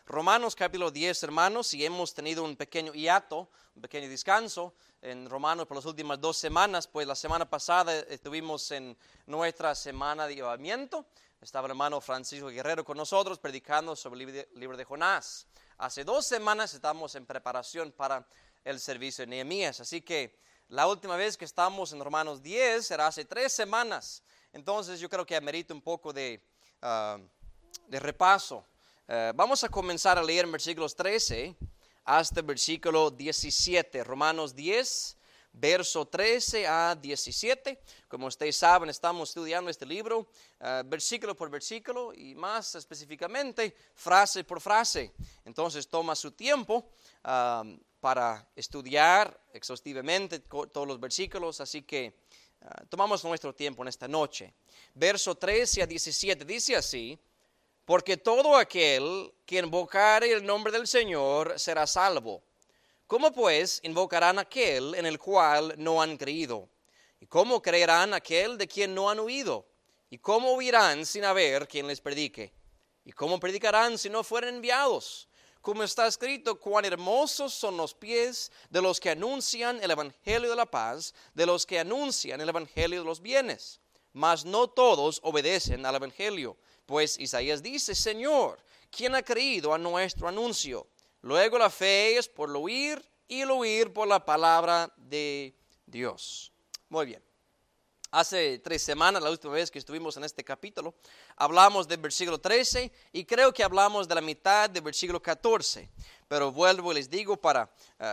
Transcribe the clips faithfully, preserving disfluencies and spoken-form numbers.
Romanos capítulo diez, hermanos, y hemos tenido un pequeño hiato, un pequeño descanso en Romanos por las últimas dos semanas, pues la semana pasada estuvimos en nuestra semana de llevamiento. Estaba el hermano Francisco Guerrero con nosotros predicando sobre el libro de Jonás. Hace dos semanas estamos en preparación para el servicio de Nehemías, así que la última vez que estamos en Romanos diez era hace tres semanas. Entonces yo creo que amerita un poco de, uh, de repaso. Uh, vamos a comenzar a leer en versículos trece hasta el versículo diecisiete. Romanos diez, verso trece a diecisiete. Como ustedes saben, estamos estudiando este libro uh, versículo por versículo y más específicamente frase por frase. Entonces toma su tiempo uh, para estudiar exhaustivamente todos los versículos, así que uh, tomamos nuestro tiempo en esta noche. Verso trece a diecisiete dice así: porque todo aquel que invocare el nombre del Señor será salvo. ¿Cómo pues invocarán aquel en el cual no han creído? ¿Y cómo creerán aquel de quien no han oído? ¿Y cómo oirán sin haber quien les predique? ¿Y cómo predicarán si no fueren enviados? Como está escrito, cuán hermosos son los pies de los que anuncian el evangelio de la paz, de los que anuncian el evangelio de los bienes. Mas no todos obedecen al evangelio. Pues Isaías dice: Señor, ¿quién ha creído a nuestro anuncio? Luego la fe es por el oír, y el oír por la palabra de Dios. Muy bien. Hace tres semanas, la última vez que estuvimos en este capítulo, hablamos del versículo trece y creo que hablamos de la mitad del versículo catorce. Pero vuelvo y les digo para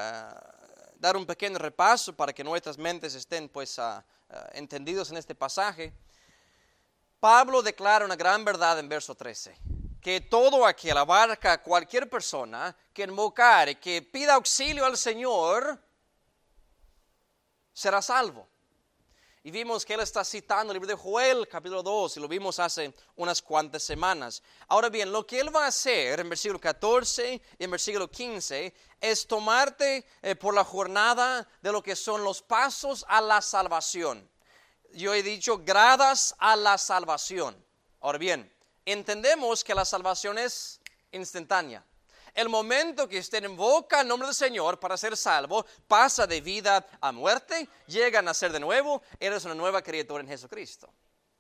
uh, dar un pequeño repaso para que nuestras mentes estén pues uh, uh, entendidos en este pasaje. Pablo declara una gran verdad en verso trece, que todo aquel abarca a cualquier persona que invocare, que pida auxilio al Señor, será salvo. Y vimos que él está citando el libro de Joel, capítulo dos, y lo vimos hace unas cuantas semanas. Ahora bien, lo que él va a hacer en versículo catorce y en versículo quince es tomarte eh, por la jornada de lo que son los pasos a la salvación. Yo he dicho gradas a la salvación. Ahora bien, entendemos que la salvación es instantánea. El momento que usted invoca el nombre del Señor para ser salvo, pasa de vida a muerte, llega a nacer de nuevo, eres una nueva criatura en Jesucristo.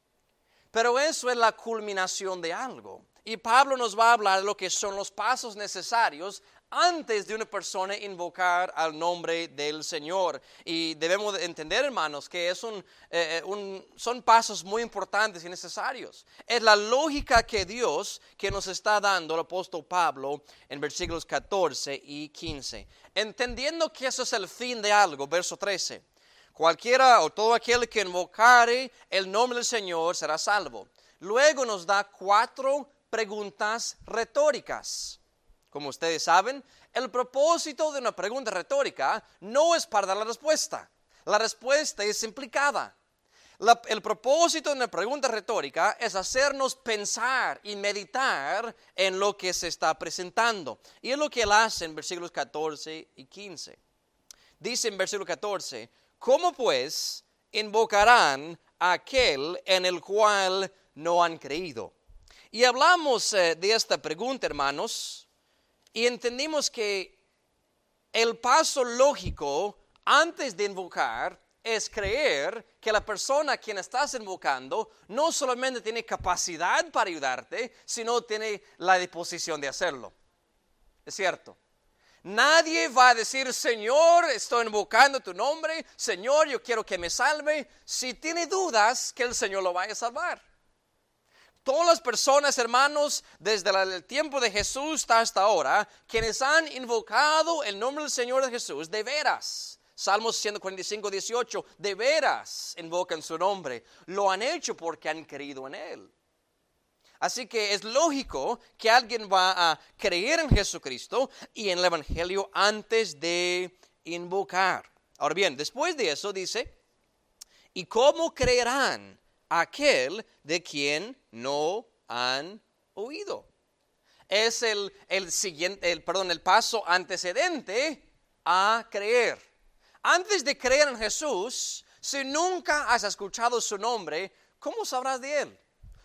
Pero eso es la culminación de algo. Y Pablo nos va a hablar de lo que son los pasos necesarios antes de una persona invocar al nombre del Señor. Y debemos entender, hermanos, que es un, eh, un, son pasos muy importantes y necesarios. Es la lógica que Dios que nos está dando el apóstol Pablo en versículos catorce y quince. Entendiendo que eso es el fin de algo, verso trece. Cualquiera o todo aquel que invocare el nombre del Señor será salvo. Luego nos da cuatro preguntas retóricas. Como ustedes saben, el propósito de una pregunta retórica no es para dar la respuesta. La respuesta es implicada. La, el propósito de una pregunta retórica es hacernos pensar y meditar en lo que se está presentando. Y es lo que él hace en versículos catorce y quince. Dice en versículo catorce, ¿cómo pues invocarán a aquel en el cual no han creído? Y hablamos eh, de esta pregunta, hermanos, y entendimos que el paso lógico antes de invocar es creer que la persona a quien estás invocando no solamente tiene capacidad para ayudarte, sino tiene la disposición de hacerlo. ¿Es cierto? Nadie va a decir: Señor, estoy invocando tu nombre, Señor, yo quiero que me salve, si tiene dudas que el Señor lo vaya a salvar. Todas las personas, hermanos, desde el tiempo de Jesús hasta ahora, quienes han invocado el nombre del Señor de Jesús, de veras, Salmos ciento cuarenta y cinco, dieciocho, de veras invocan su nombre, lo han hecho porque han creído en Él. Así que es lógico que alguien va a creer en Jesucristo y en el Evangelio antes de invocar. Ahora bien, después de eso dice, ¿y cómo creerán aquel de quien no han oído? Es el, el siguiente, el, perdón, el paso antecedente a creer. Antes de creer en Jesús, si nunca has escuchado su nombre, ¿cómo sabrás de Él?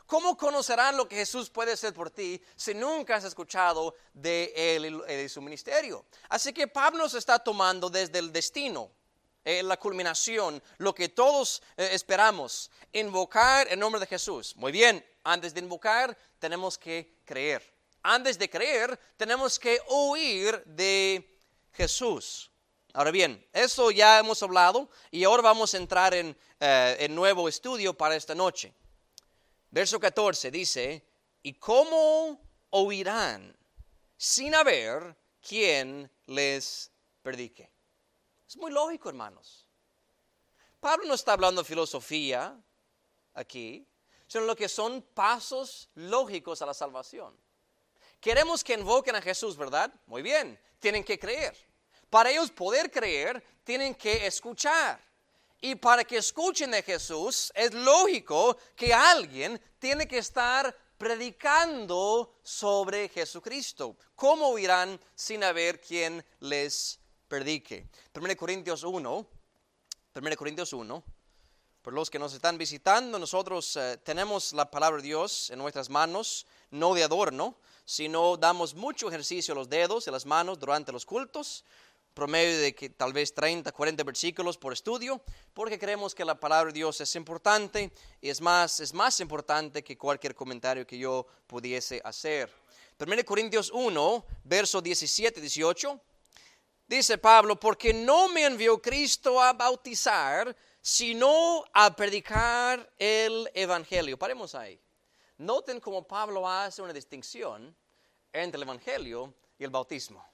¿Cómo conocerás lo que Jesús puede hacer por ti si nunca has escuchado de él y de su ministerio? Así que Pablo nos está tomando desde el destino, eh, la culminación, lo que todos eh, esperamos, invocar el nombre de Jesús. Muy bien, antes de invocar tenemos que creer. Antes de creer tenemos que oír de Jesús. Ahora bien, eso ya hemos hablado y ahora vamos a entrar en, eh, en nuevo estudio para esta noche. Verso catorce dice, ¿y cómo oirán sin haber quien les predique? Es muy lógico, hermanos. Pablo no está hablando de filosofía aquí, sino lo que son pasos lógicos a la salvación. Queremos que invoquen a Jesús, ¿verdad? Muy bien, tienen que creer. Para ellos poder creer, tienen que escuchar. Y para que escuchen de Jesús, es lógico que alguien tiene que estar predicando sobre Jesucristo. ¿Cómo oirán sin haber quien les predique? primera Corintios uno, primera Corintios uno. Por los que nos están visitando, nosotros eh, tenemos la palabra de Dios en nuestras manos, no de adorno, sino damos mucho ejercicio a los dedos y las manos durante los cultos. Promedio de que tal vez treinta, cuarenta versículos por estudio, porque creemos que la palabra de Dios es importante y es más, es más importante que cualquier comentario que yo pudiese hacer. primera Corintios uno, verso diecisiete, dieciocho, dice Pablo, porque no me envió Cristo a bautizar, sino a predicar el evangelio. Paremos ahí. Noten cómo Pablo hace una distinción entre el evangelio y el bautismo.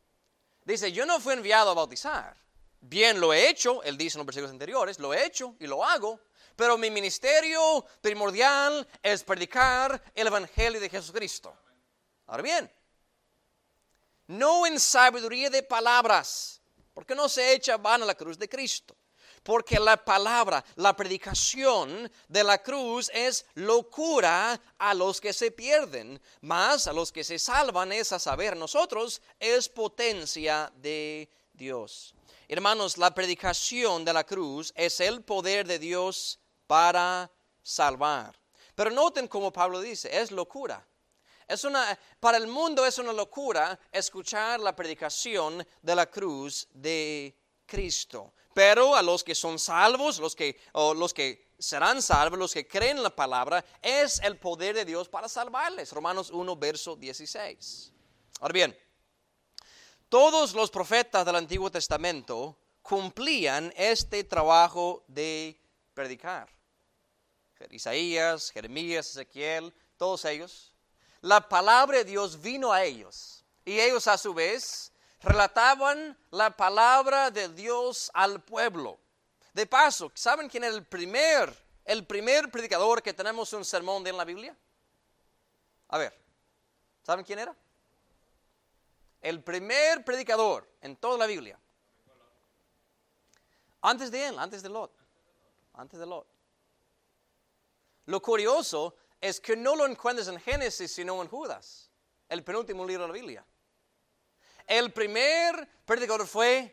Dice, yo no fui enviado a bautizar. Bien, lo he hecho, él dice en los versículos anteriores, lo he hecho y lo hago, pero mi ministerio primordial es predicar el evangelio de Jesucristo. Ahora bien, no en sabiduría de palabras, porque no se echa vana la cruz de Cristo. Porque la palabra, la predicación de la cruz es locura a los que se pierden, mas a los que se salvan, es a saber nosotros, es potencia de Dios. Hermanos, la predicación de la cruz es el poder de Dios para salvar. Pero noten como Pablo dice, es locura. Es una, para el mundo es una locura escuchar la predicación de la cruz de Cristo. Pero a los que son salvos, los que, o los que serán salvos, los que creen en la palabra, es el poder de Dios para salvarles. Romanos uno, verso dieciséis. Ahora bien, todos los profetas del Antiguo Testamento cumplían este trabajo de predicar. Isaías, Jeremías, Ezequiel, todos ellos. La palabra de Dios vino a ellos y ellos a su vez relataban la palabra de Dios al pueblo. De paso, ¿saben quién es el primer, el primer predicador que tenemos un sermón de en la Biblia? A ver, ¿saben quién era? El primer predicador en toda la Biblia. Antes de él, antes de Lot. Antes de Lot. Lo curioso es que no lo encuentras en Génesis, sino en Judas, el penúltimo libro de la Biblia. El primer predicador fue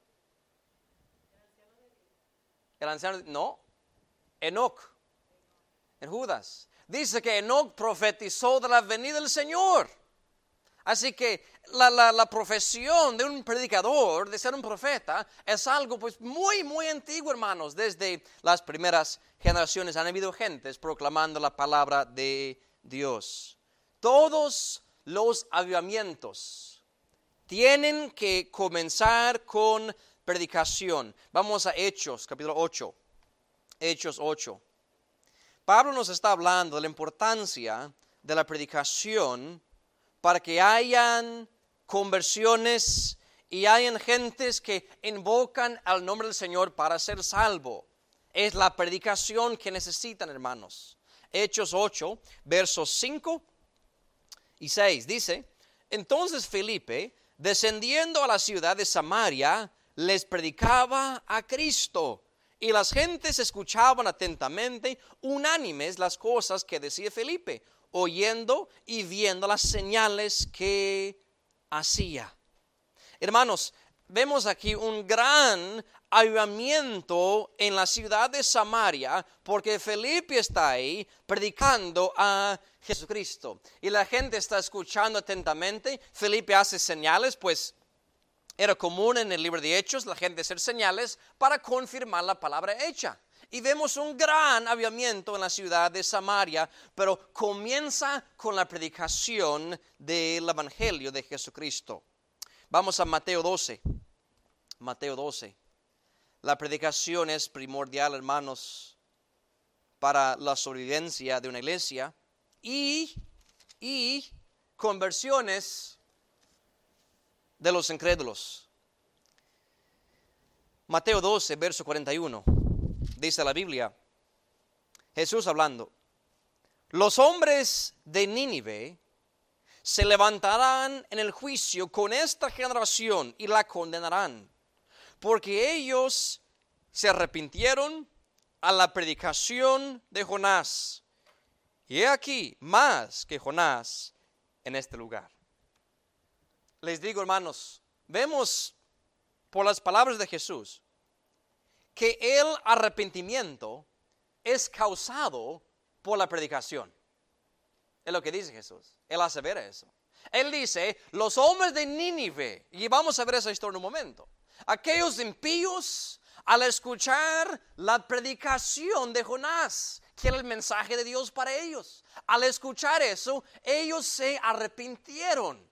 el anciano, no, Enoc, en Judas. Dice que Enoc profetizó de la venida del Señor. Así que la, la, la profesión de un predicador, de ser un profeta, es algo pues muy, muy antiguo, hermanos. Desde las primeras generaciones han habido gentes proclamando la palabra de Dios. Todos los avivamientos tienen que comenzar con predicación. Vamos a Hechos, capítulo ocho. Hechos ocho. Pablo nos está hablando de la importancia de la predicación para que hayan conversiones y hayan gentes que invocan al nombre del Señor para ser salvo. Es la predicación que necesitan, hermanos. Hechos ocho, versos cinco y seis. Dice, entonces Felipe, descendiendo a la ciudad de Samaria, les predicaba a Cristo. Y las gentes escuchaban atentamente, unánimes, las cosas que decía Felipe, oyendo y viendo las señales que hacía. Hermanos, vemos aquí un gran avivamiento en la ciudad de Samaria, porque Felipe está ahí predicando a Jesucristo. Y la gente está escuchando atentamente. Felipe hace señales, pues era común en el libro de Hechos la gente hacer señales para confirmar la palabra hecha. Y vemos un gran avivamiento en la ciudad de Samaria, pero comienza con la predicación del evangelio de Jesucristo. Vamos a Mateo doce. Mateo doce. La predicación es primordial, hermanos, para la sobrevivencia de una iglesia y, y conversiones de los incrédulos. Mateo doce, verso cuarenta y uno. Dice la Biblia, Jesús hablando: los hombres de Nínive se levantarán en el juicio con esta generación y la condenarán, porque ellos se arrepintieron a la predicación de Jonás. Y he aquí más que Jonás en este lugar. Les digo, hermanos, vemos por las palabras de Jesús que el arrepentimiento es causado por la predicación. Es lo que dice Jesús. Él hace ver eso. Él dice, los hombres de Nínive, y vamos a ver esa historia en un momento. Aquellos impíos, al escuchar la predicación de Jonás, que era el mensaje de Dios para ellos, al escuchar eso, ellos se arrepintieron.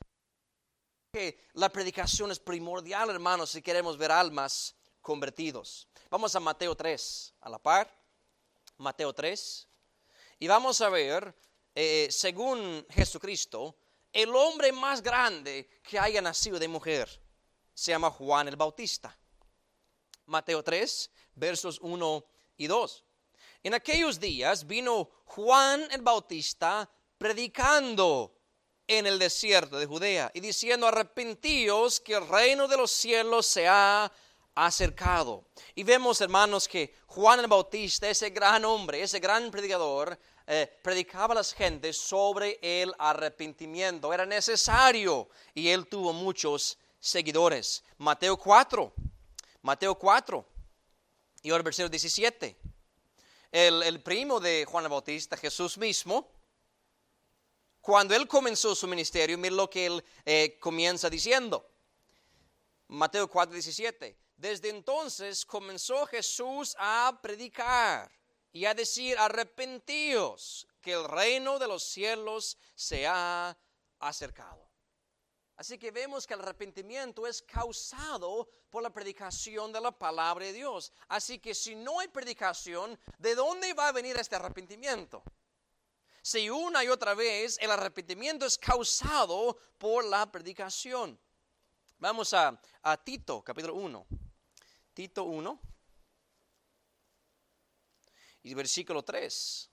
Que la predicación es primordial, hermanos, si queremos ver almas convertidos. Vamos a Mateo tres, a la par, Mateo tres, y vamos a ver, eh, según Jesucristo, el hombre más grande que haya nacido de mujer se llama Juan el Bautista. Mateo tres, versos uno y dos. En aquellos días vino Juan el Bautista predicando en el desierto de Judea y diciendo: arrepentíos, que el reino de los cielos se ha acercado. Y vemos, hermanos, que Juan el Bautista, ese gran hombre, ese gran predicador, eh, predicaba a las gentes sobre el arrepentimiento. Era necesario, y él tuvo muchos seguidores. Mateo cuatro, Mateo cuatro, y ahora versículo diecisiete. El, el primo de Juan el Bautista, Jesús mismo, cuando él comenzó su ministerio, mira lo que él eh, comienza diciendo. Mateo cuatro, diecisiete. Desde entonces comenzó Jesús a predicar y a decir: arrepentíos, que el reino de los cielos se ha acercado. Así que vemos que el arrepentimiento es causado por la predicación de la palabra de Dios. Así que si no hay predicación, ¿de dónde va a venir este arrepentimiento? Si una y otra vez el arrepentimiento es causado por la predicación. Vamos a, a Tito, capítulo uno. Tito uno. Y versículo tres.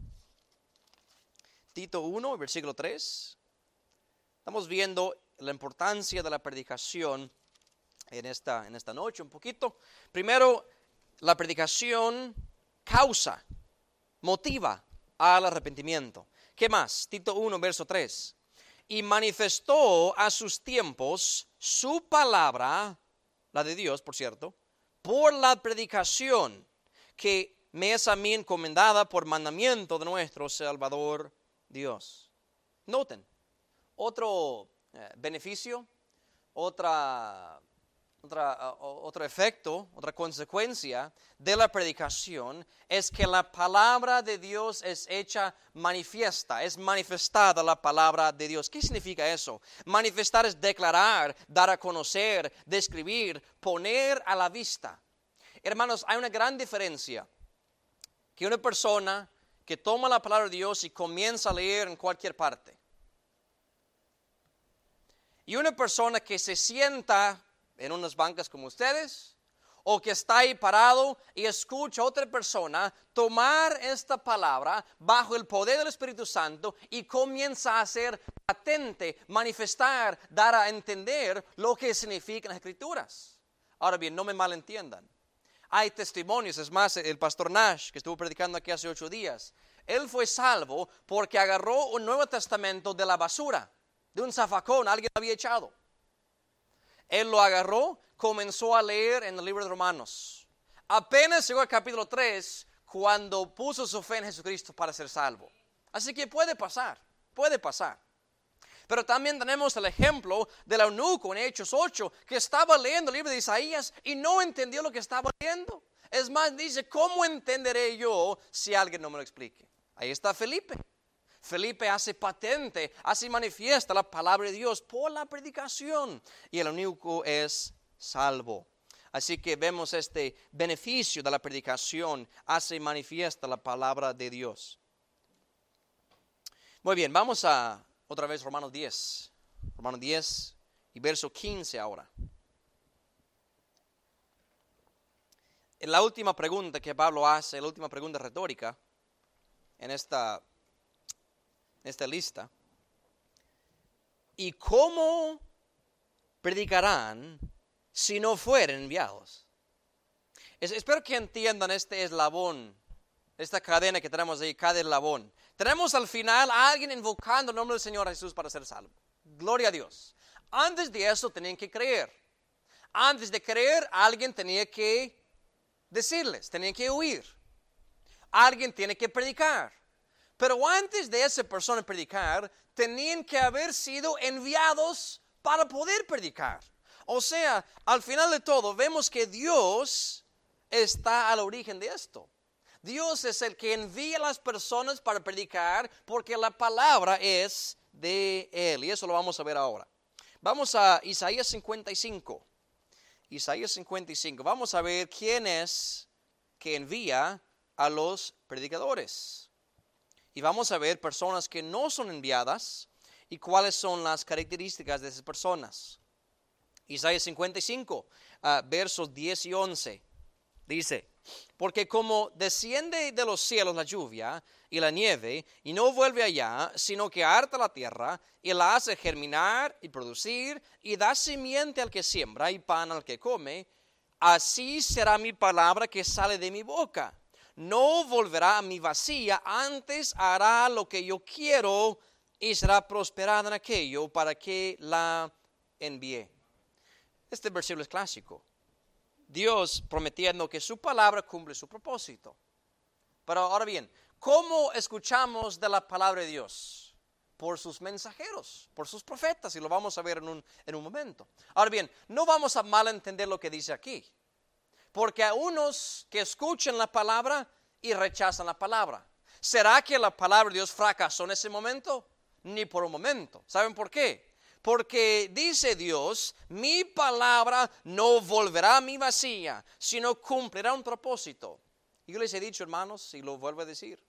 Tito uno, versículo tres. Estamos viendo la importancia de la predicación en esta, en esta noche un poquito. Primero, la predicación causa, motiva al arrepentimiento. ¿Qué más? Tito uno, verso tres. Y manifestó a sus tiempos su palabra, la de Dios, por cierto, por la predicación que me es a mí encomendada por mandamiento de nuestro Salvador Dios. Noten, otro eh, beneficio, otra, otra, uh, otro efecto, otra consecuencia de la predicación es que la palabra de Dios es hecha manifiesta, es manifestada la palabra de Dios. ¿Qué significa eso? Manifestar es declarar, dar a conocer, describir, poner a la vista. Hermanos, hay una gran diferencia que una persona que toma la palabra de Dios y comienza a leer en cualquier parte, y una persona que se sienta en unas bancas como ustedes, o que está ahí parado y escucha a otra persona tomar esta palabra bajo el poder del Espíritu Santo y comienza a hacer patente, manifestar, dar a entender lo que significan las Escrituras. Ahora bien, no me malentiendan. Hay testimonios, es más, el pastor Nash, que estuvo predicando aquí hace ocho días, él fue salvo porque agarró un Nuevo Testamento de la basura, de un zafacón, alguien lo había echado. Él lo agarró, comenzó a leer en el libro de Romanos. Apenas llegó al capítulo tres cuando puso su fe en Jesucristo para ser salvo. Así que puede pasar, puede pasar. Pero también tenemos el ejemplo del eunuco en Hechos ocho, que estaba leyendo el libro de Isaías y no entendió lo que estaba leyendo. Es más, dice, ¿cómo entenderé yo si alguien no me lo explique? Ahí está Felipe. Felipe hace patente, hace manifiesta la palabra de Dios por la predicación. Y el eunuco es salvo. Así que vemos este beneficio de la predicación, hace manifiesta la palabra de Dios. Muy bien, vamos a otra vez Romanos diez. Romanos diez y verso quince ahora. En la última pregunta que Pablo hace, la última pregunta retórica en esta, en esta lista. ¿Y cómo predicarán si no fueren enviados? Es, espero que entiendan este eslabón, esta cadena que tenemos ahí, cada eslabón. Tenemos al final a alguien invocando el nombre del Señor Jesús para ser salvo. Gloria a Dios. Antes de eso tenían que creer. Antes de creer, alguien tenía que decirles, tenían que oír. Alguien tiene que predicar. Pero antes de esa persona predicar, tenían que haber sido enviados para poder predicar. O sea, al final de todo, vemos que Dios está al origen de esto. Dios es el que envía a las personas para predicar porque la palabra es de Él. Y eso lo vamos a ver ahora. Vamos a Isaías cincuenta y cinco. Isaías cincuenta y cinco. Vamos a ver quién es que envía a los predicadores. Y vamos a ver personas que no son enviadas y cuáles son las características de esas personas. Isaías cincuenta y cinco, uh, versos diez y once. Dice, porque como desciende de los cielos la lluvia y la nieve, y no vuelve allá, sino que harta la tierra, y la hace germinar y producir, y da simiente al que siembra y pan al que come, así será mi palabra que sale de mi boca. No volverá a mi vacía, antes hará lo que yo quiero, y será prosperada en aquello para que la envíe. Este versículo es clásico. Dios prometiendo que su palabra cumple su propósito. Pero ahora bien, ¿cómo escuchamos de la palabra de Dios? Por sus mensajeros, por sus profetas, y lo vamos a ver en un, en un momento. Ahora bien, no vamos a malentender lo que dice aquí. Porque hay unos que escuchan la palabra y rechazan la palabra. ¿Será que la palabra de Dios fracasó en ese momento? Ni por un momento. ¿Saben por qué? Porque dice Dios, mi palabra no volverá a mi vacía, sino cumplirá un propósito. Y yo les he dicho, hermanos, y lo vuelvo a decir.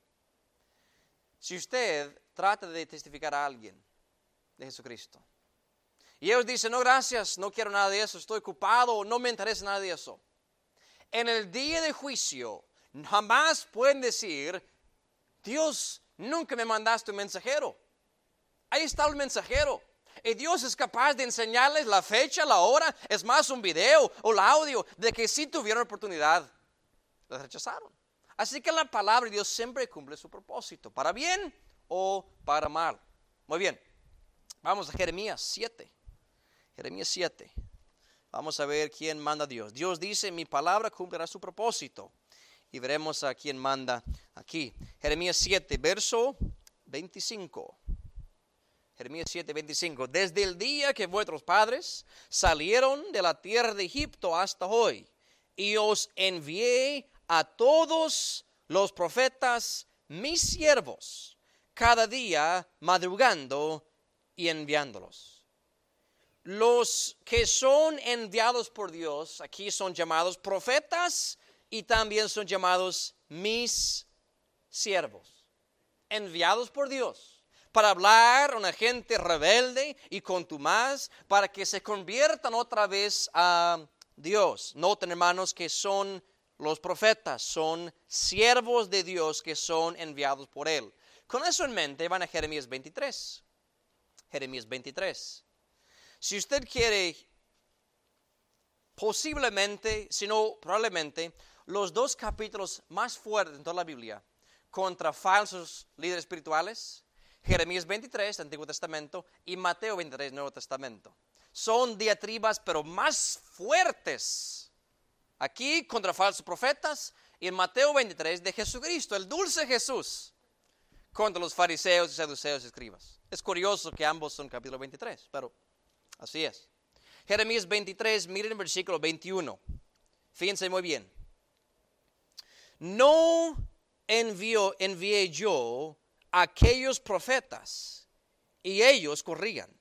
Si usted trata de testificar a alguien de Jesucristo, y ellos dicen, no, gracias, no quiero nada de eso, estoy ocupado, no me interesa nada de eso. En el día de juicio, jamás pueden decir, Dios, nunca me mandaste un mensajero. Ahí está el mensajero. Y Dios es capaz de enseñarles la fecha, la hora, es más un video o el audio de que si tuvieron oportunidad, los rechazaron. Así que la palabra de Dios siempre cumple su propósito, para bien o para mal. Muy bien, vamos a Jeremías siete. Jeremías siete. Vamos a ver quién manda a Dios. Dios dice, mi palabra cumplirá su propósito. Y veremos a quién manda aquí. Jeremías siete, verso veinticinco. Jeremías siete, veinticinco. Desde el día que vuestros padres salieron de la tierra de Egipto hasta hoy, y os envié a todos los profetas, mis siervos, cada día madrugando y enviándolos. Los que son enviados por Dios, aquí son llamados profetas y también son llamados mis siervos, enviados por Dios. Para hablar a una gente rebelde y contumaz, para que se conviertan otra vez a Dios. Noten, hermanos, que son los profetas, son siervos de Dios que son enviados por Él. Con eso en mente, van a Jeremías veintitrés. Jeremías veintitrés. Si usted quiere, posiblemente, si no probablemente, los dos capítulos más fuertes en toda la Biblia contra falsos líderes espirituales, Jeremías veintitrés, Antiguo Testamento, y Mateo veintitrés, Nuevo Testamento. son diatribas, pero más fuertes. Aquí contra falsos profetas y en Mateo veintitrés de Jesucristo, el dulce Jesús, contra los fariseos y saduceos y escribas. Es curioso que ambos son capítulo veintitrés, pero así es. Jeremías veintitrés, miren el versículo veintiuno. Fíjense muy bien. No envió, envié yo a aquellos profetas y ellos corrían.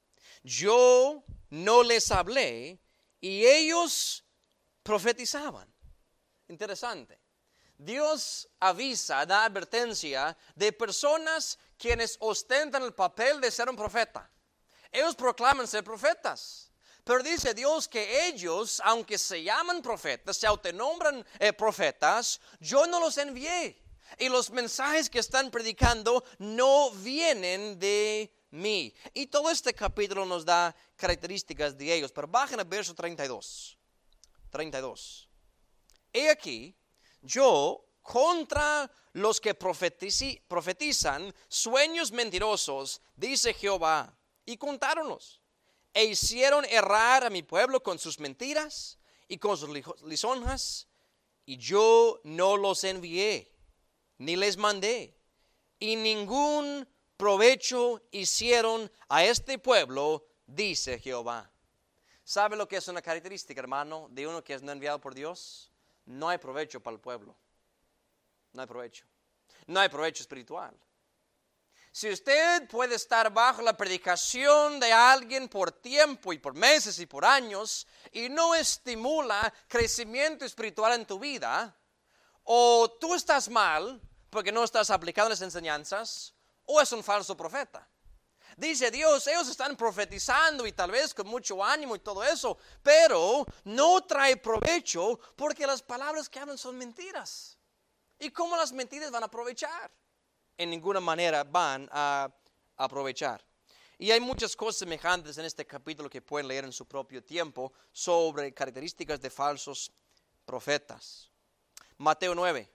Yo no les hablé y ellos profetizaban. Interesante. Dios avisa, da advertencia de personas quienes ostentan el papel de ser un profeta. Ellos proclaman ser profetas. Pero dice Dios que ellos, aunque se llaman profetas, se autonombran eh, profetas, yo no los envié. Y los mensajes que están predicando no vienen de mí. Y todo este capítulo nos da características de ellos. Pero bajen al verso treinta y dos. treinta y dos. He aquí, yo contra los que profetici, profetizan sueños mentirosos, dice Jehová, y contáronlos, e hicieron errar a mi pueblo con sus mentiras y con sus lisonjas, y yo no los envié, ni les mandé, y ningún provecho hicieron a este pueblo, dice Jehová. ¿Sabe lo que es una característica, hermano, de uno que es no enviado por Dios? No hay provecho para el pueblo. No hay provecho. No hay provecho espiritual. Si usted puede estar bajo la predicación de alguien por tiempo y por meses y por años y no estimula crecimiento espiritual en tu vida, o tú estás mal porque no estás aplicando las enseñanzas, o es un falso profeta. Dice Dios, ellos están profetizando y tal vez con mucho ánimo y todo eso, pero no trae provecho porque las palabras que hablan son mentiras. ¿Y cómo las mentiras van a aprovechar? En ninguna manera van a aprovechar. Y hay muchas cosas semejantes en este capítulo que pueden leer en su propio tiempo sobre características de falsos profetas. Mateo nueve.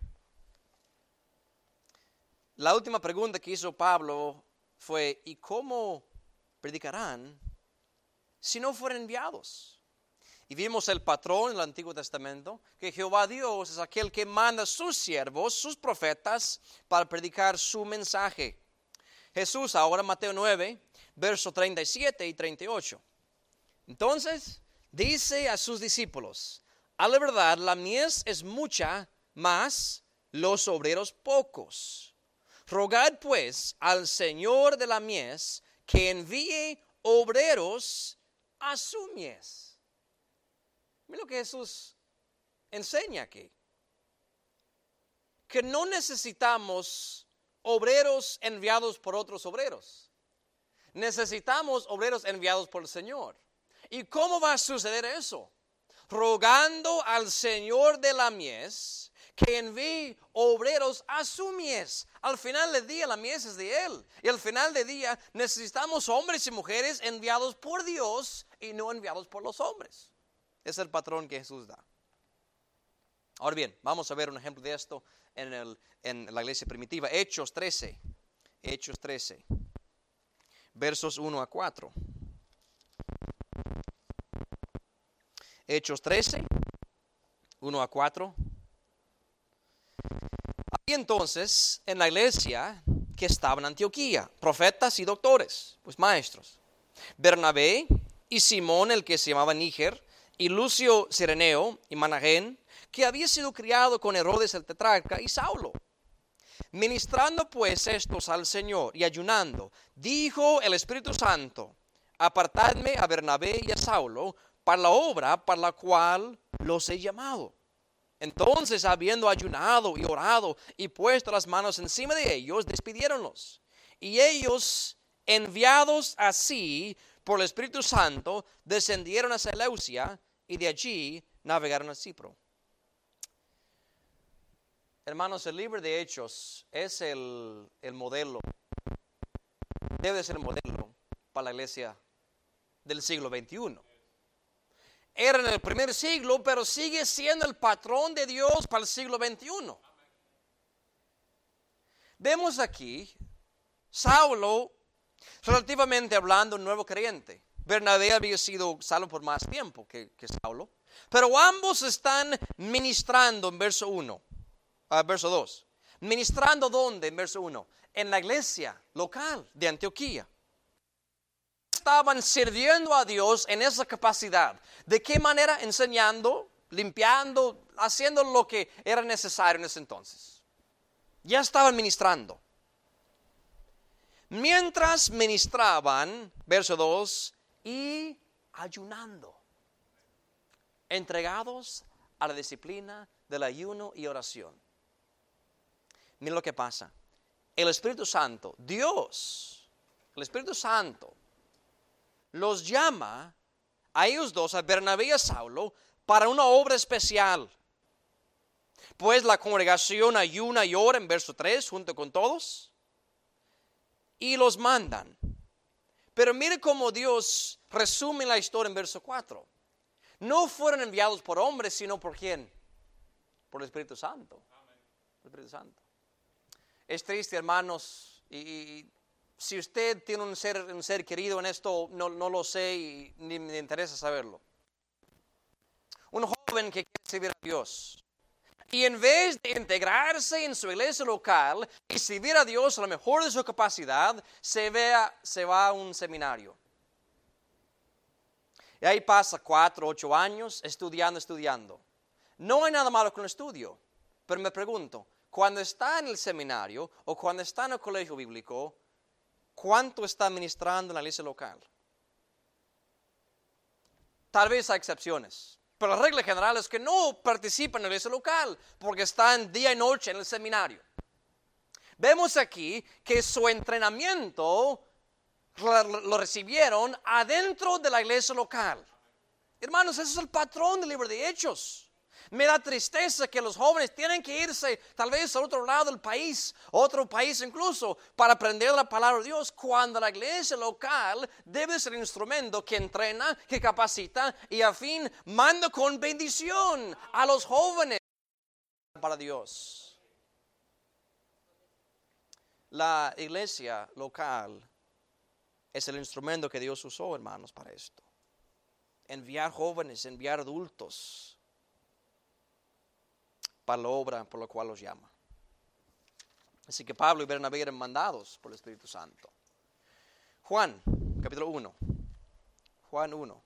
La última pregunta que hizo Pablo fue, ¿y cómo predicarán si no fueran enviados? Y vimos el patrón en el Antiguo Testamento, que Jehová Dios es aquel que manda a sus siervos, sus profetas, para predicar su mensaje. Jesús, ahora Mateo nueve, versos treinta y siete y treinta y ocho. Entonces, dice a sus discípulos, a la verdad, la mies es mucha, mas los obreros pocos. Rogad pues al Señor de la mies que envíe obreros a su mies. Mira lo que Jesús enseña aquí. Que no necesitamos obreros enviados por otros obreros. Necesitamos obreros enviados por el Señor. ¿Y cómo va a suceder eso? Rogando al Señor de la mies que envíe obreros a su mies. Al final del día la mies es de Él. Y al final del día necesitamos hombres y mujeres enviados por Dios y no enviados por los hombres. Es el patrón que Jesús da. Ahora bien, vamos a ver un ejemplo de esto en, el, en la iglesia primitiva. Hechos trece. Hechos trece. Versos uno a cuatro. Hechos trece. uno a cuatro. Había entonces en la iglesia que estaba en Antioquía profetas y doctores, pues maestros. Bernabé y Simón, el que se llamaba Níger, y Lucio Cireneo y Managén, que había sido criado con Herodes el tetrarca, y Saulo. Ministrando pues estos al Señor y ayunando, dijo el Espíritu Santo, apartadme a Bernabé y a Saulo para la obra para la cual los he llamado. Entonces, habiendo ayunado y orado y puesto las manos encima de ellos, despidiéronlos. Y ellos, enviados así por el Espíritu Santo, descendieron a Seleucia y de allí navegaron a Cipro. Hermanos, el libro de Hechos es el, el modelo, debe ser el modelo para la iglesia del siglo veintiuno. Era en el primer siglo, pero sigue siendo el patrón de Dios para el siglo veintiuno. Vemos aquí, Saulo, relativamente hablando, un nuevo creyente. Bernabé había sido salvo por más tiempo que, que Saulo. Pero ambos están ministrando en verso uno, uh, verso dos. ¿Ministrando dónde? En verso uno. En la iglesia local de Antioquía. Estaban sirviendo a Dios en esa capacidad. ¿De qué manera? Enseñando, limpiando, haciendo lo que era necesario en ese entonces. Ya estaban ministrando. Mientras ministraban, verso dos, y ayunando, entregados a la disciplina del ayuno y oración. Miren lo que pasa. El Espíritu Santo, Dios, el Espíritu Santo, los llama a ellos dos, a Bernabé y a Saulo, para una obra especial. Pues la congregación ayuna y ora en verso tres, junto con todos, y los mandan. Pero mire cómo Dios resume la historia en verso cuatro. No fueron enviados por hombres, sino por ¿quién? Por el Espíritu Santo. El Espíritu Santo. Es triste, hermanos, y, y si usted tiene un ser, un ser querido en esto, no, no lo sé y ni me interesa saberlo. Un joven que quiere servir a Dios. Y en vez de integrarse en su iglesia local y servir a Dios a lo mejor de su capacidad, se, vea, se va a un seminario. Y ahí pasa cuatro, ocho años estudiando, estudiando. No hay nada malo con el estudio, pero me pregunto, cuando está en el seminario o cuando está en el colegio bíblico, ¿cuánto está ministrando en la iglesia local? Tal vez hay excepciones. Pero la regla general es que no participa en la iglesia local porque están día y noche en el seminario. Vemos aquí que su entrenamiento lo recibieron adentro de la iglesia local. Hermanos, ese es el patrón del libro de Hechos. Me da tristeza que los jóvenes tienen que irse tal vez al otro lado del país, otro país incluso, para aprender la palabra de Dios, cuando la iglesia local debe ser el instrumento que entrena, que capacita y a fin manda con bendición a los jóvenes para Dios. La iglesia local es el instrumento que Dios usó, hermanos, para esto. Enviar jóvenes, enviar adultos para la obra por la cual los llama. Así que Pablo y Bernabé eran mandados por el Espíritu Santo. Juan, capítulo uno. Juan uno.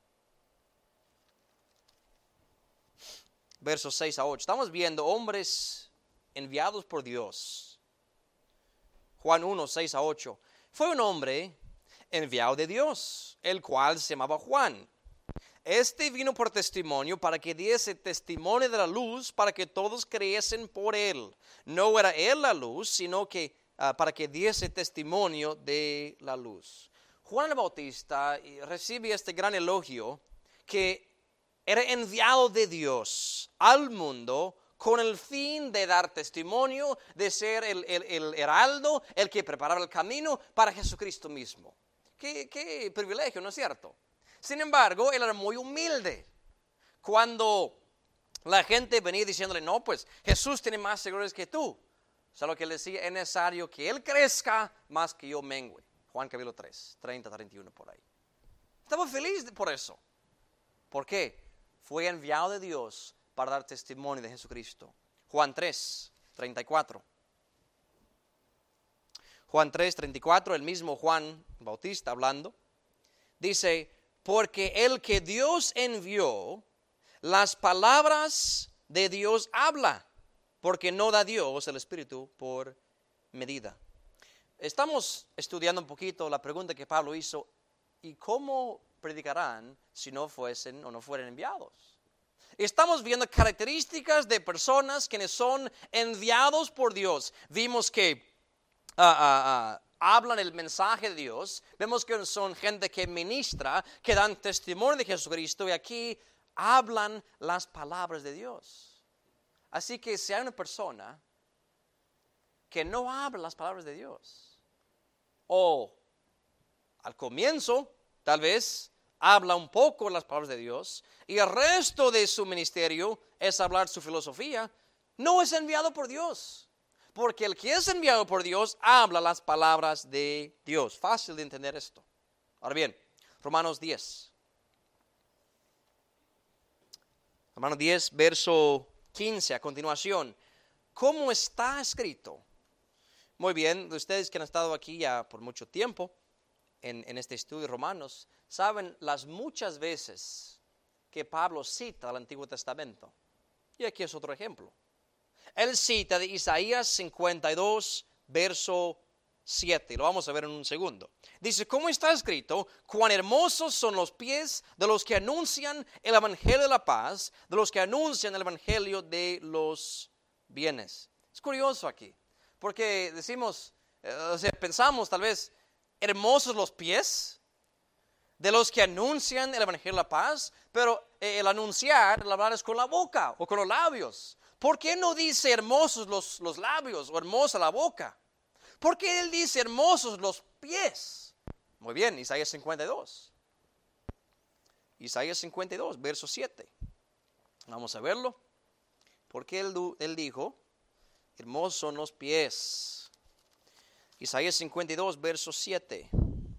Versos seis a ocho. Estamos viendo hombres enviados por Dios. Juan uno, seis a ocho. Fue un hombre enviado de Dios, el cual se llamaba Juan. Este vino por testimonio para que diese testimonio de la luz, para que todos creyesen por él. No era él la luz, sino que uh, para que diese testimonio de la luz. Juan el Bautista recibe este gran elogio que era enviado de Dios al mundo con el fin de dar testimonio, de ser el, el, el heraldo, el que preparaba el camino para Jesucristo mismo. Qué, qué privilegio, ¿no es cierto? Sin embargo, él era muy humilde. Cuando la gente venía diciéndole, no, pues Jesús tiene más seguidores que tú. O sea, lo que él decía, es necesario que él crezca más que yo mengue. Juan capítulo tres, treinta, treinta y uno por ahí. Estaba feliz por eso. ¿Por qué? Fue enviado de Dios para dar testimonio de Jesucristo. Juan tres, treinta y cuatro. Juan tres, treinta y cuatro, el mismo Juan Bautista hablando, dice, porque el que Dios envió, las palabras de Dios habla, porque no da Dios el Espíritu por medida. Estamos estudiando un poquito la pregunta que Pablo hizo, ¿y cómo predicarán si no fuesen o no fueran enviados? Estamos viendo características de personas quienes son enviados por Dios. Vimos que uh, uh, uh, hablan el mensaje de Dios. Vemos que son gente que ministra, que dan testimonio de Jesucristo y aquí hablan las palabras de Dios. Así que si hay una persona que no habla las palabras de Dios, o al comienzo tal vez habla un poco las palabras de Dios y el resto de su ministerio es hablar su filosofía, no es enviado por Dios. Porque el que es enviado por Dios habla las palabras de Dios. Fácil de entender esto. Ahora bien, Romanos diez. Romanos diez, verso quince, a continuación. ¿Cómo está escrito? Muy bien, ustedes que han estado aquí ya por mucho tiempo en, en este estudio de Romanos, saben las muchas veces que Pablo cita el Antiguo Testamento. Y aquí es otro ejemplo. Él cita de Isaías cincuenta y dos, verso siete. Lo vamos a ver en un segundo. Dice, ¿cómo está escrito? Cuán hermosos son los pies de los que anuncian el evangelio de la paz, de los que anuncian el evangelio de los bienes. Es curioso aquí, porque decimos, eh, o sea, pensamos tal vez, hermosos los pies de los que anuncian el evangelio de la paz, pero eh, el anunciar, el hablar es con la boca o con los labios. ¿Por qué no dice hermosos los, los labios o hermosa la boca? ¿Por qué él dice hermosos los pies? Muy bien, Isaías cincuenta y dos. Isaías cincuenta y dos, verso siete. Vamos a verlo. Porque él, él dijo, hermosos son los pies. Isaías cincuenta y dos, verso siete.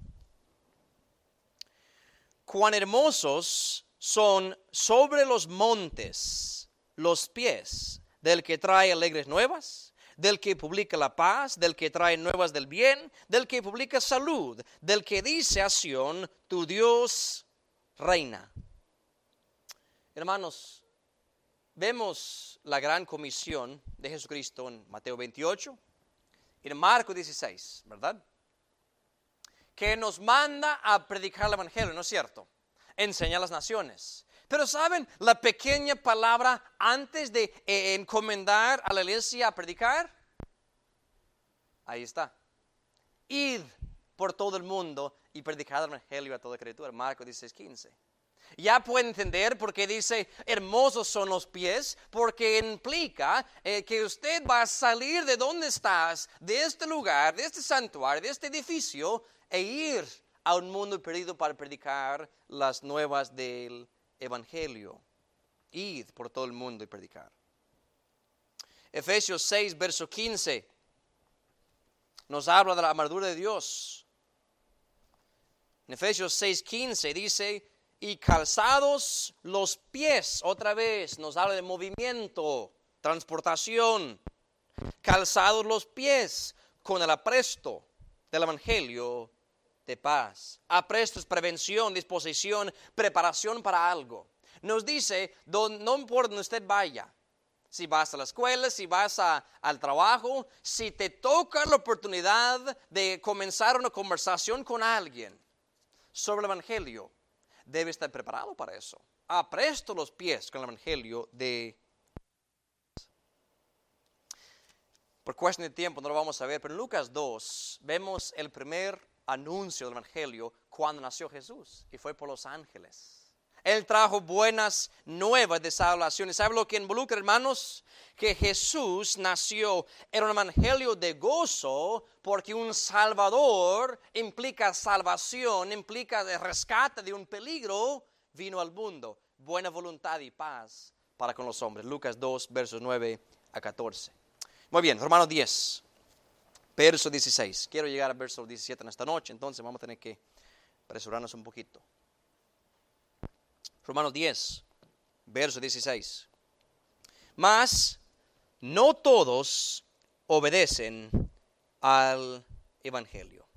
Cuán hermosos son sobre los montes los pies del que trae alegres nuevas, del que publica la paz, del que trae nuevas del bien, del que publica salud, del que dice a Sión, tu Dios reina. Hermanos, vemos la gran comisión de Jesucristo en Mateo veintiocho y en Marcos dieciséis, ¿verdad? Que nos manda a predicar el evangelio, ¿no es cierto? Enseña a las naciones. Pero ¿saben la pequeña palabra antes de eh, encomendar a la iglesia a predicar? Ahí está. Id por todo el mundo y predicad el evangelio a toda criatura. Marcos dieciséis, quince. Ya pueden entender por qué dice hermosos son los pies, porque implica eh, que usted va a salir de donde estás, de este lugar, de este santuario, de este edificio, e ir a un mundo perdido para predicar las nuevas del evangelio. Id por todo el mundo y predicar. Efesios seis, verso quince, nos habla de la armadura de Dios. En Efesios seis, quince dice, y calzados los pies, otra vez nos habla de movimiento, transportación. Calzados los pies con el apresto del evangelio de paz. Apresto es prevención, disposición, preparación para algo. Nos dice, no importa donde usted vaya, si vas a la escuela, si vas a, al trabajo, si te toca la oportunidad de comenzar una conversación con alguien sobre el evangelio, debe estar preparado para eso. Apresto los pies con el evangelio de paz. Por cuestión de tiempo no lo vamos a ver, pero en Lucas dos vemos el primer anuncio del evangelio cuando nació Jesús, y fue por los ángeles. Él trajo buenas nuevas de salvación. ¿Y sabe lo que involucra, hermanos? Que Jesús nació en un evangelio de gozo, porque un salvador implica salvación, implica el rescate de un peligro, vino al mundo. Buena voluntad y paz para con los hombres. Lucas dos, versos nueve a catorce. Muy bien, Romanos diez. Verso dieciséis. Quiero llegar al verso diecisiete en esta noche, entonces vamos a tener que apresurarnos un poquito. Romanos diez, verso dieciséis. Mas no todos obedecen al evangelio.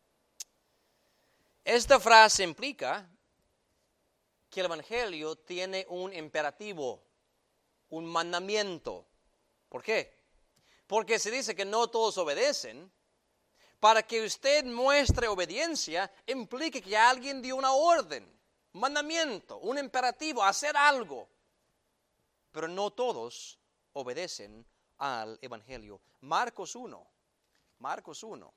Esta frase implica que el evangelio tiene un imperativo, un mandamiento. ¿Por qué? Porque se dice que no todos obedecen. Para que usted muestre obediencia, implica que alguien dio una orden, un mandamiento, un imperativo, hacer algo. Pero no todos obedecen al evangelio. Marcos uno. Marcos uno.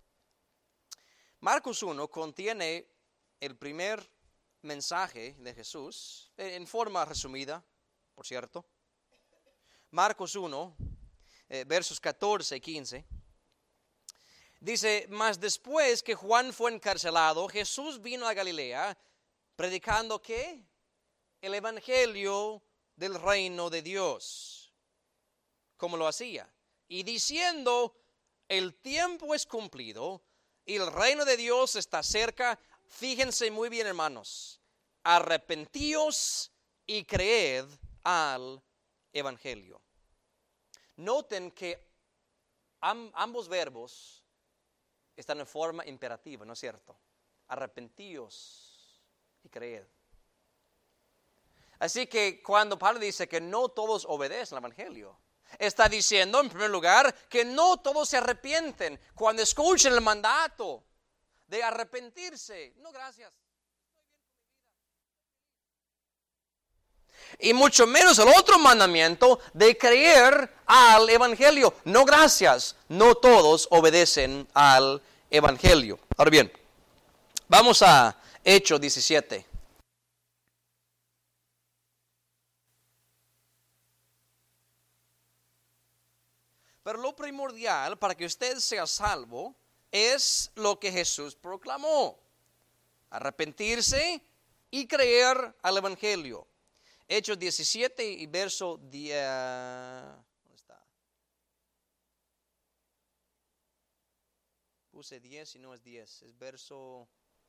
Marcos uno contiene el primer mensaje de Jesús, en forma resumida, por cierto. Marcos uno. Eh, versos catorce y quince, dice, mas después que Juan fue encarcelado, Jesús vino a Galilea, predicando ¿qué? El evangelio del reino de Dios. ¿Cómo lo hacía? Y diciendo, el tiempo es cumplido, y el reino de Dios está cerca, fíjense muy bien, hermanos, arrepentíos y creed al evangelio. Noten que am, ambos verbos están en forma imperativa, ¿no es cierto? Arrepentíos y creed. Así que cuando Pablo dice que no todos obedecen al evangelio, está diciendo en primer lugar que no todos se arrepienten cuando escuchen el mandato de arrepentirse. No, gracias. Y mucho menos el otro mandamiento de creer al evangelio. No, gracias. No todos obedecen al evangelio. Ahora bien, vamos a Hechos diecisiete. Pero lo primordial para que usted sea salvo es lo que Jesús proclamó: arrepentirse y creer al evangelio. Hechos diecisiete y verso diez. ¿Dónde está? Puse diez y no es diez, es verso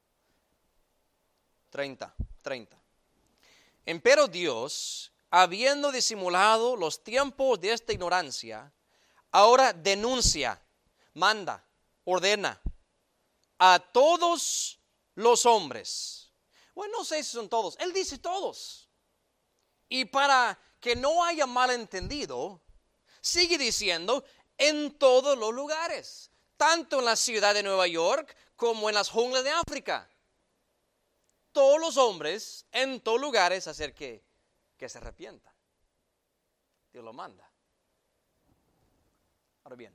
treinta. treinta. Empero Dios, habiendo disimulado los tiempos de esta ignorancia, ahora denuncia, manda, ordena a todos los hombres. Bueno, no sé si son todos, Él dice todos. Y para que no haya malentendido, sigue diciendo en todos los lugares, tanto en la ciudad de Nueva York como en las junglas de África. Todos los hombres en todos lugares hacer que, que se arrepientan. Dios lo manda. Ahora bien,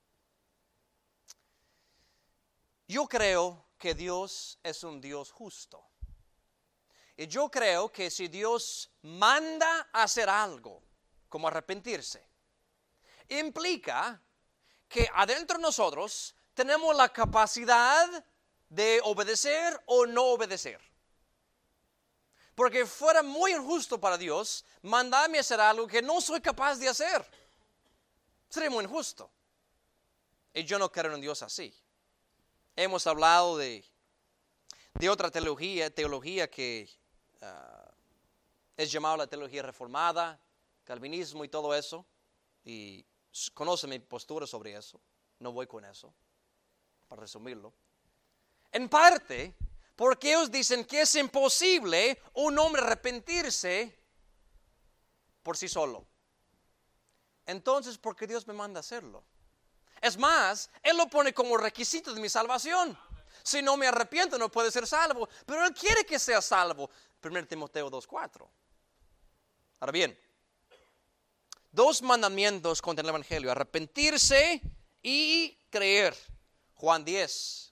yo creo que Dios es un Dios justo. Y yo creo que si Dios manda a hacer algo, como arrepentirse, implica que adentro de nosotros tenemos la capacidad de obedecer o no obedecer. Porque fuera muy injusto para Dios mandarme a hacer algo que no soy capaz de hacer. Sería muy injusto. Y yo no creo en un Dios así. Hemos hablado de, de otra teología, teología que uh, es llamada la teología reformada, calvinismo y todo eso. Y conoce mi postura sobre eso. No voy con eso, para resumirlo. En parte, porque ellos dicen que es imposible un hombre arrepentirse por sí solo. Entonces, ¿por qué Dios me manda a hacerlo? Es más, Él lo pone como requisito de mi salvación. Si no me arrepiento, no puede ser salvo. Pero Él quiere que sea salvo. primero Timoteo dos cuatro. Ahora bien, dos mandamientos contra el evangelio: arrepentirse y creer. Juan diez.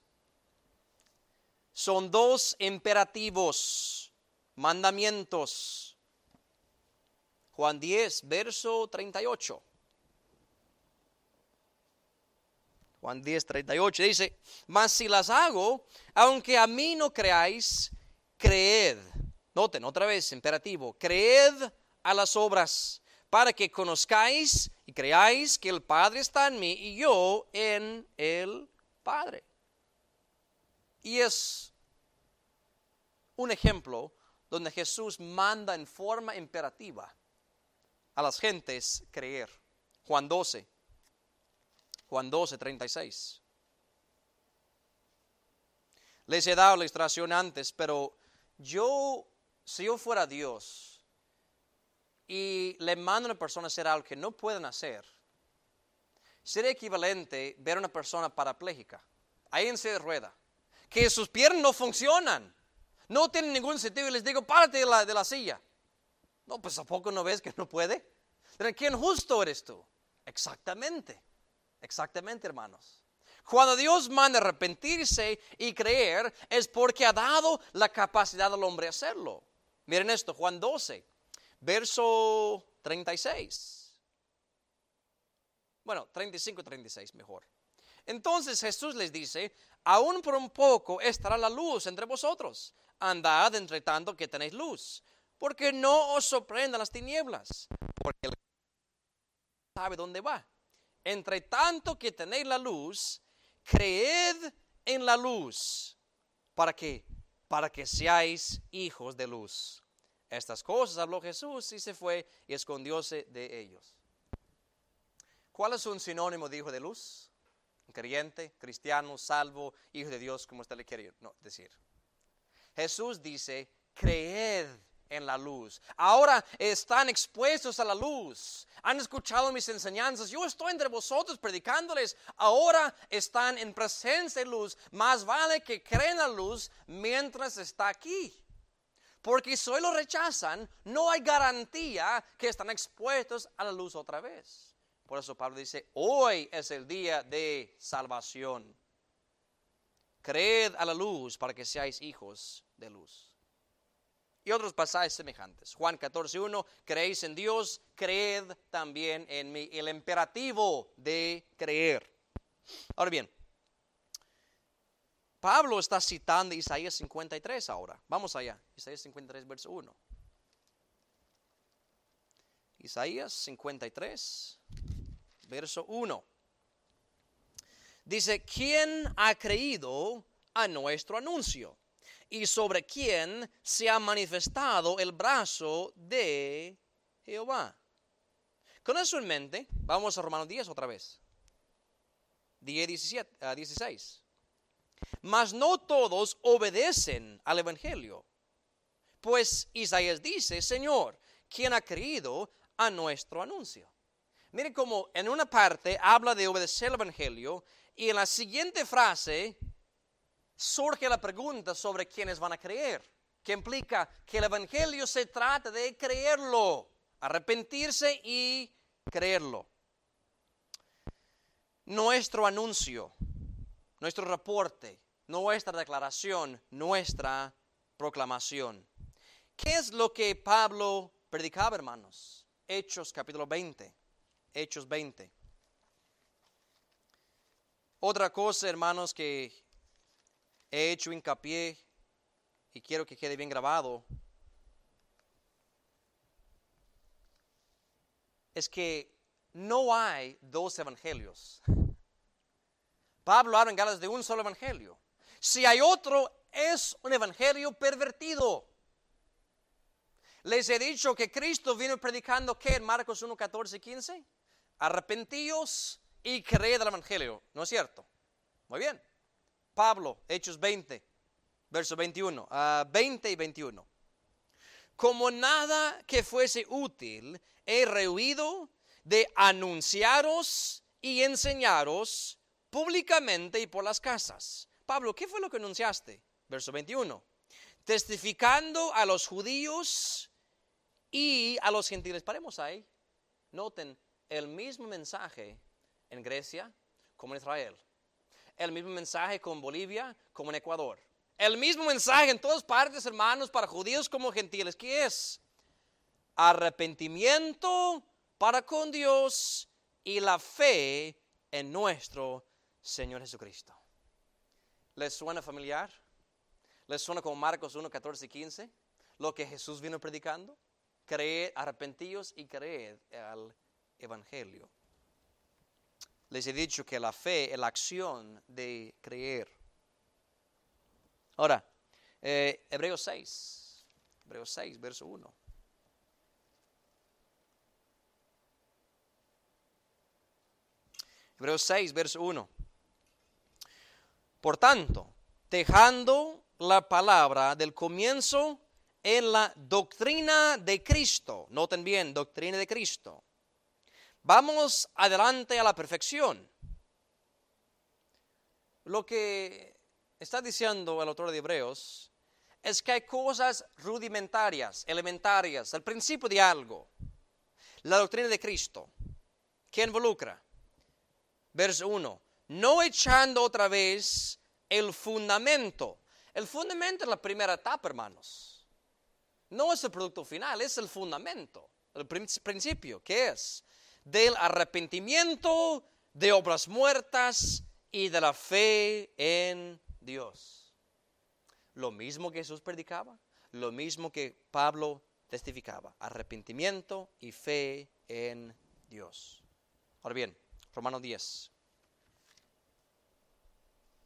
Son dos imperativos, mandamientos. Juan diez, verso treinta y ocho. Juan diez, treinta y ocho dice: mas si las hago, aunque a mí no creáis, creed. Noten otra vez, imperativo. Creed a las obras, para que conozcáis y creáis que el Padre está en mí y yo en el Padre. Y es un ejemplo donde Jesús manda en forma imperativa a las gentes creer. Juan doce. Juan doce, treinta y seis. Les he dado la ilustración antes, pero yo, si yo fuera Dios y le mando a una persona a hacer algo que no pueden hacer, sería equivalente ver a una persona parapléjica, ahí en silla de rueda, que sus piernas no funcionan, no tienen ningún sentido, y les digo: párate de la, de la silla. No, pues ¿a poco no ves que no puede? Pero ¿qué injusto eres tú? Exactamente, exactamente, hermanos. Cuando Dios manda arrepentirse y creer, es porque ha dado la capacidad al hombre a hacerlo. Miren esto, Juan doce, verso treinta y seis. Bueno, treinta y cinco, treinta y seis mejor. Entonces Jesús les dice: aún por un poco estará la luz entre vosotros. Andad entre tanto que tenéis luz, porque no os sorprendan las tinieblas, porque el sabe dónde va. Entre tanto que tenéis la luz, creed en la luz, para que para que seáis hijos de luz. Estas cosas habló Jesús y se fue y escondióse de ellos. ¿Cuál es un sinónimo de hijo de luz? Un creyente, cristiano, salvo, hijo de Dios, como usted le quiere no, decir. Jesús dice, creed en la luz. Ahora están expuestos a la luz. Han escuchado mis enseñanzas. Yo estoy entre vosotros predicándoles. Ahora están en presencia de luz. Más vale que creen la luz mientras está aquí. Porque si hoy lo rechazan, no hay garantía que están expuestos a la luz otra vez. Por eso Pablo dice, hoy es el día de salvación. Creed a la luz para que seáis hijos de luz. Y otros pasajes semejantes. Juan catorce uno, creéis en Dios, creed también en mí. El imperativo de creer. Ahora bien, Pablo está citando Isaías cincuenta y tres ahora. Vamos allá, Isaías cincuenta y tres, verso uno. Isaías cincuenta y tres, verso uno. Dice, ¿quién ha creído a nuestro anuncio? Y sobre quién se ha manifestado el brazo de Jehová. Con eso en mente, vamos a Romanos diez otra vez. diez, diecisiete, uh, dieciséis. Mas no todos obedecen al evangelio. Pues Isaías dice, Señor, ¿quién ha creído a nuestro anuncio? Miren cómo en una parte habla de obedecer al evangelio y en la siguiente frase surge la pregunta sobre quiénes van a creer, que implica que el evangelio se trata de creerlo, arrepentirse y creerlo. Nuestro anuncio, nuestro reporte, nuestra declaración, nuestra proclamación. ¿Qué es lo que Pablo predicaba, hermanos? Hechos capítulo veinte. Hechos veinte. Otra cosa, hermanos, que he hecho hincapié y quiero que quede bien grabado es que no hay dos evangelios. Pablo habla en Gálatas de un solo evangelio. Si hay otro, es un evangelio pervertido. Les he dicho que Cristo vino predicando ¿qué en Marcos uno, catorce y quince? Arrepentíos y creed el evangelio. ¿No es cierto? Muy bien. Pablo, Hechos veinte, verso veintiuno, uh, veinte y veintiuno. Como nada que fuese útil, he rehuido de anunciaros y enseñaros públicamente y por las casas. Pablo, ¿qué fue lo que anunciaste? Verso veintiuno. Testificando a los judíos y a los gentiles. Paremos ahí. Noten el mismo mensaje en Grecia como en Israel. El mismo mensaje con Bolivia como en Ecuador. El mismo mensaje en todas partes, hermanos, para judíos como gentiles. ¿Qué es? Arrepentimiento para con Dios y la fe en nuestro Señor Jesucristo. ¿Les suena familiar? ¿Les suena como Marcos uno, catorce y quince? Lo que Jesús vino predicando. Creed, arrepentíos y creed al Evangelio. Les he dicho que la fe es la acción de creer. Ahora, eh, Hebreos seis. Hebreos seis, verso uno. Hebreos seis, verso uno. Por tanto, dejando la palabra del comienzo en la doctrina de Cristo. Noten bien, doctrina de Cristo. Vamos adelante a la perfección. Lo que está diciendo el autor de Hebreos es que hay cosas rudimentarias, elementarias, el principio de algo. La doctrina de Cristo. ¿Qué involucra? Verso uno. No echando otra vez el fundamento. El fundamento es la primera etapa, hermanos. No es el producto final, es el fundamento. El principio, ¿qué es? Del arrepentimiento, de obras muertas y de la fe en Dios. Lo mismo que Jesús predicaba, lo mismo que Pablo testificaba. Arrepentimiento y fe en Dios. Ahora bien, Romanos diez.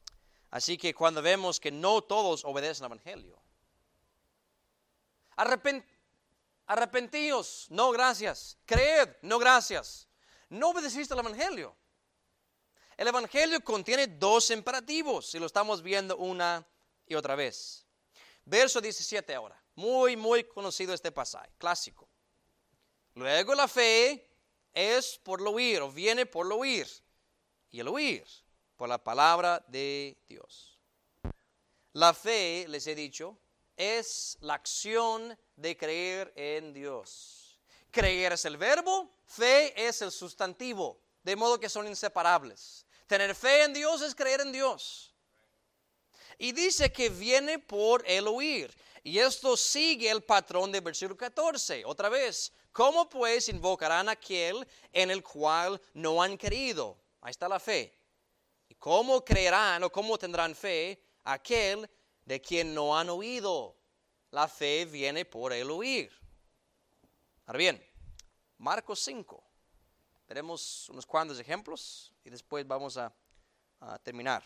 Así que cuando vemos que no todos obedecen al Evangelio, arrepent, arrepentíos, no gracias. Creed, no gracias. No obedeciste al Evangelio. El Evangelio contiene dos imperativos y lo estamos viendo una y otra vez. Verso diecisiete ahora. Muy, muy conocido este pasaje, clásico. Luego la fe es por lo oír, o viene por lo oír. Y el oír por la palabra de Dios. La fe, les he dicho, es la acción de creer en Dios. Creer es el verbo, fe es el sustantivo, de modo que son inseparables. Tener fe en Dios es creer en Dios. Y dice que viene por el oír. Y esto sigue el patrón del versículo catorce. Otra vez, ¿cómo pues invocarán a aquel en el cual no han creído? Ahí está la fe. ¿Y cómo creerán o cómo tendrán fe aquel de quien no han oído? La fe viene por el oír. Ahora bien, Marcos cinco. Veremos unos cuantos ejemplos y después vamos a, a terminar.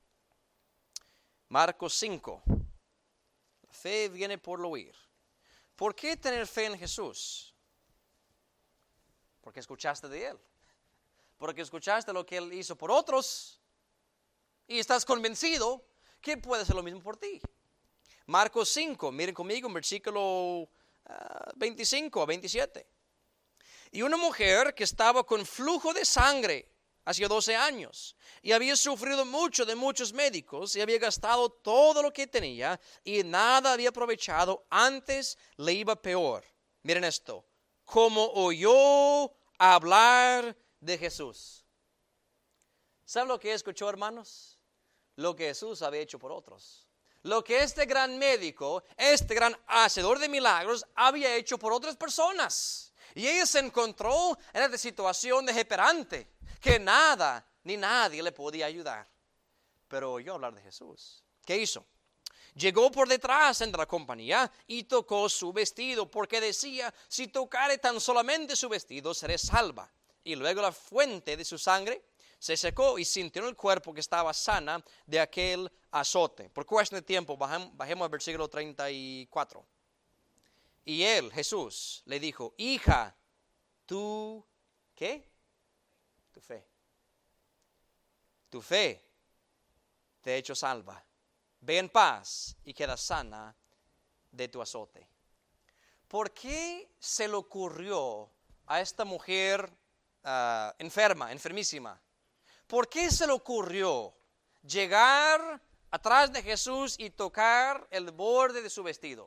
Marcos cinco. La fe viene por el oír. ¿Por qué tener fe en Jesús? Porque escuchaste de Él. Porque escuchaste lo que Él hizo por otros y estás convencido que puede ser lo mismo por ti. Marcos cinco, miren conmigo en versículo uh, veinticinco a veintisiete. Y una mujer que estaba con flujo de sangre hacía doce años y había sufrido mucho de muchos médicos y había gastado todo lo que tenía y nada había aprovechado, antes le iba peor. Miren esto, como oyó hablar de Jesús. ¿Saben lo que escuchó, hermanos? Lo que Jesús había hecho por otros. Lo que este gran médico, este gran hacedor de milagros había hecho por otras personas. Y ella se encontró en esta situación desesperante, que nada ni nadie le podía ayudar. Pero oyó hablar de Jesús. ¿Qué hizo? Llegó por detrás entre la compañía y tocó su vestido, porque decía, si tocare tan solamente su vestido, seré salva. Y luego la fuente de su sangre se secó y sintió en el cuerpo que estaba sana de aquel azote. Por cuestión de tiempo, bajemos, bajemos al versículo treinta y cuatro. Y él, Jesús, le dijo, hija, tú, ¿qué? Tu fe. Tu fe te ha hecho salva. Ve en paz y queda sana de tu azote. ¿Por qué se le ocurrió a esta mujer uh, enferma, enfermísima? ¿Por qué se le ocurrió llegar atrás de Jesús y tocar el borde de su vestido?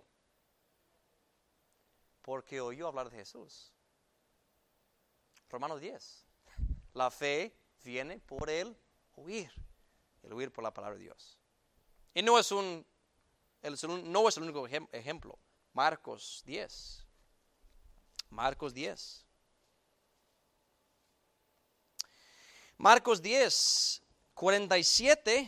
Porque oyó hablar de Jesús. Romanos diez. La fe viene por el oír. El oír por la palabra de Dios. Y no es un, el, no es el único ejemplo. Marcos diez. Marcos diez. Marcos diez, cuarenta y siete.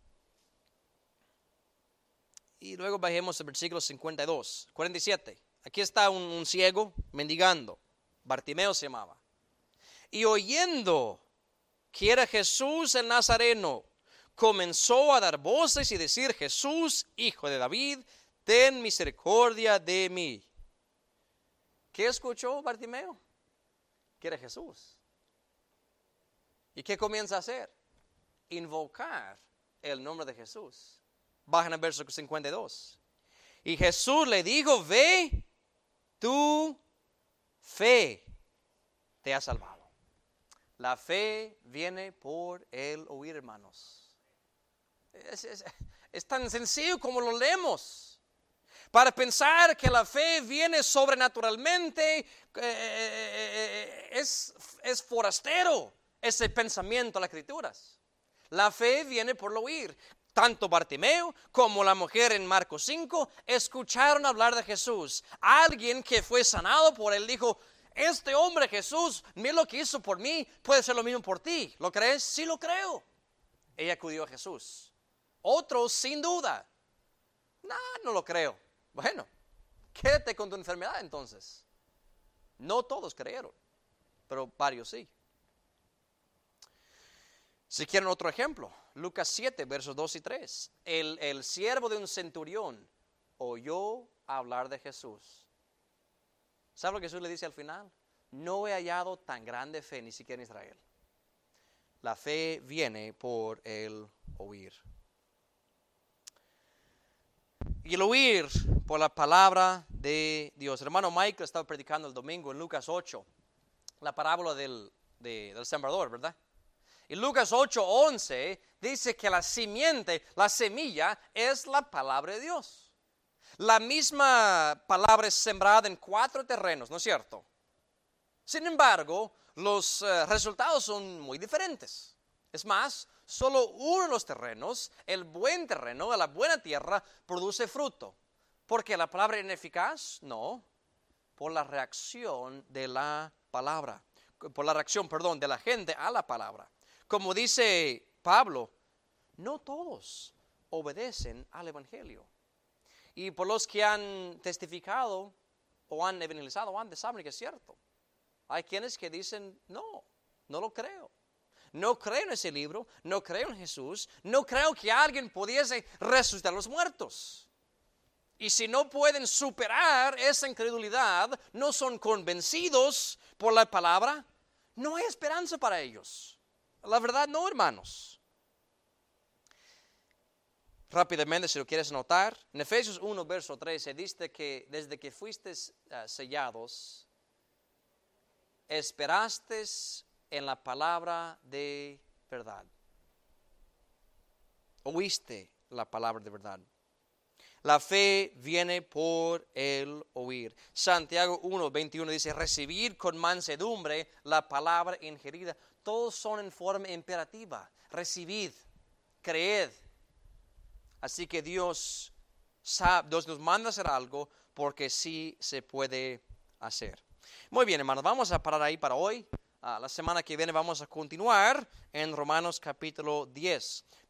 Y luego bajemos al versículo cincuenta y dos. cuarenta y siete. Aquí está un, un ciego mendigando. Bartimeo se llamaba. Y oyendo que era Jesús el Nazareno, comenzó a dar voces y decir, Jesús, hijo de David, ten misericordia de mí. ¿Qué escuchó Bartimeo? Que era Jesús. ¿Y qué comienza a hacer? Invocar el nombre de Jesús. Bajan al verso cincuenta y dos. Y Jesús le dijo, ve, tu fe te ha salvado. La fe viene por el oír, hermanos. Es, es, es tan sencillo como lo leemos. Para pensar que la fe viene sobrenaturalmente, eh, es, es forastero ese pensamiento de las Escrituras. La fe viene por el oír. Tanto Bartimeo como la mujer en Marcos cinco escucharon hablar de Jesús. Alguien que fue sanado por él dijo, este hombre Jesús, mira lo que hizo por mí, puede ser lo mismo por ti. ¿Lo crees? Sí lo creo. Ella acudió a Jesús. Otros sin duda. No, no lo creo. Bueno, quédate con tu enfermedad entonces. No todos creyeron, pero varios sí. Si quieren otro ejemplo, Lucas siete, versos dos y tres. El, el siervo de un centurión oyó hablar de Jesús. ¿Sabe lo que Jesús le dice al final? No he hallado tan grande fe ni siquiera en Israel. La fe viene por el oír. Y el oír por la palabra de Dios. El hermano Michael estaba predicando el domingo en Lucas ocho, la parábola del, de, del sembrador, ¿verdad? Y Lucas ocho, once dice que la simiente, la semilla, es la palabra de Dios. La misma palabra es sembrada en cuatro terrenos, ¿no es cierto? Sin embargo, los uh, resultados son muy diferentes. Es más, solo uno de los terrenos, el buen terreno, la buena tierra, produce fruto. ¿Por qué? ¿La palabra es ineficaz? No, por la reacción de la palabra, por la reacción, perdón, de la gente a la palabra. Como dice Pablo, no todos obedecen al evangelio. Y por los que han testificado o han evangelizado o antes saben que es cierto. Hay quienes que dicen, no, no lo creo. No creo en ese libro, no creo en Jesús, no creo que alguien pudiese resucitar a los muertos. Y si no pueden superar esa incredulidad, no son convencidos por la palabra, no hay esperanza para ellos. La verdad no, hermanos. Rápidamente, si lo quieres notar, en Efesios uno, verso trece, dice que desde que fuiste uh, sellados, esperaste en la palabra de verdad. Oíste la palabra de verdad. La fe viene por el oír. Santiago uno, veintiuno dice, recibir con mansedumbre la palabra ingerida. Todos son en forma imperativa. Recibid, creed. Así que Dios, sabe, Dios nos manda a hacer algo porque sí se puede hacer. Muy bien, hermanos, vamos a parar ahí para hoy. Uh, la semana que viene vamos a continuar en Romanos capítulo diez.